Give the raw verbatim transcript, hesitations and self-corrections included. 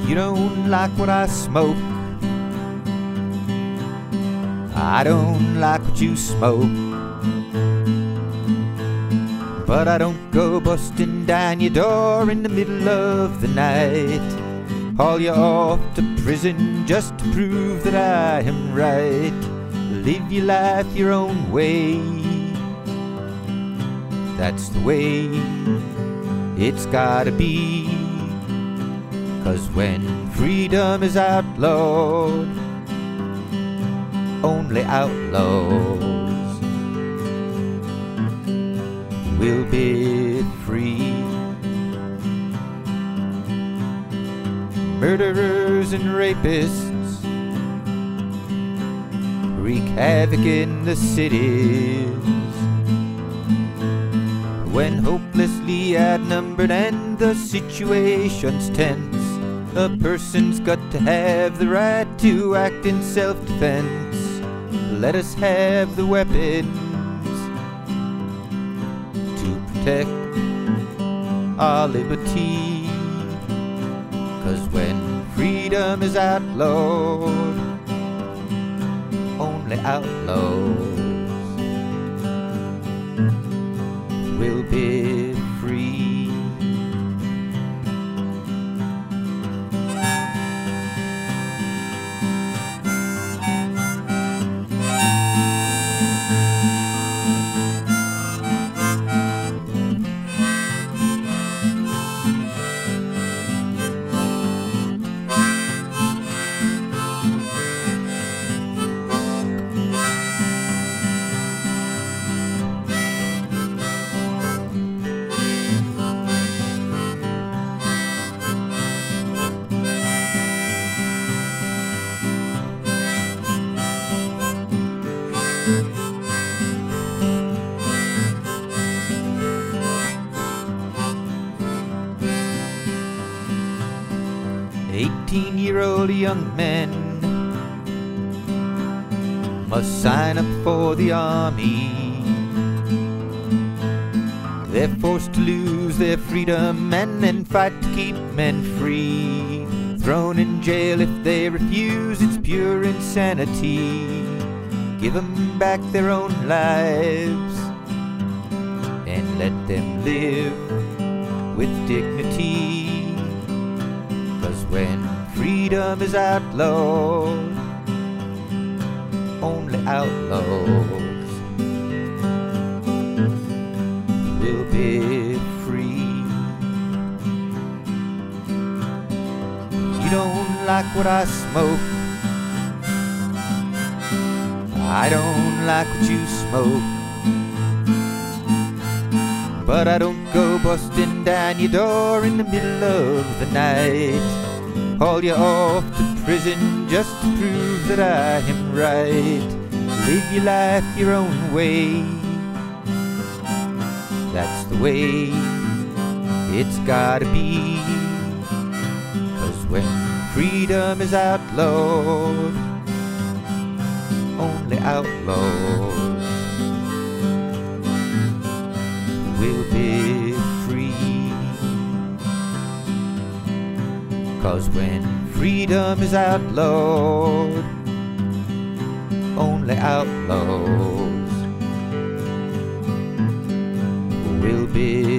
You don't like what I smoke, I don't like what you smoke, but I don't go busting down your door in the middle of the night, haul you off to prison just to prove that I am right. Live your life your own way, that's the way it's gotta be. 'Cause when freedom is outlawed, only outlaws will be free. Murderers and rapists wreak havoc in the cities. When hopelessly outnumbered and the situation's tense, a person's got to have the right to act in self-defense. Let us have the weapons to protect our liberty. 'Cause when freedom is outlawed, only outlaws will be free. Eighteen-year-old young men must sign up for the army. They're forced to lose their freedom and then fight to keep men free. Thrown in jail if they refuse, it's pure insanity. Give them back their own lives and let them live with dignity. 'Cause when freedom is outlawed, only outlaws will be free. You don't like what I smoke, I don't like what you smoke, but I don't go busting down your door in the middle of the night, haul you off to prison just to prove that I am right. Live your life your own way, that's the way it's gotta be. 'Cause when freedom is outlawed, only outlaws will be free. 'Cause when freedom is outlawed, only outlaws will be